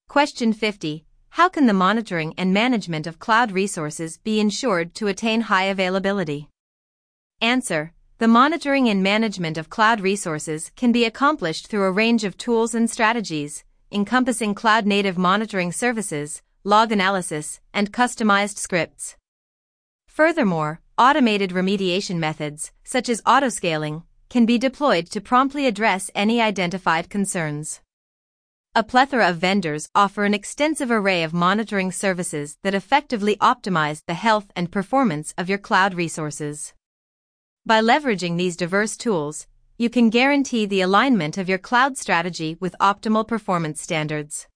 Question 50. How can the monitoring and management of cloud resources be ensured to attain high availability? Answer. The monitoring and management of cloud resources can be accomplished through a range of tools and strategies, encompassing cloud-native monitoring services, log analysis, and customized scripts. Furthermore, automated remediation methods, such as autoscaling, can be deployed to promptly address any identified concerns. A plethora of vendors offer an extensive array of monitoring services that effectively optimize the health and performance of your cloud resources. By leveraging these diverse tools, you can guarantee the alignment of your cloud strategy with optimal performance standards.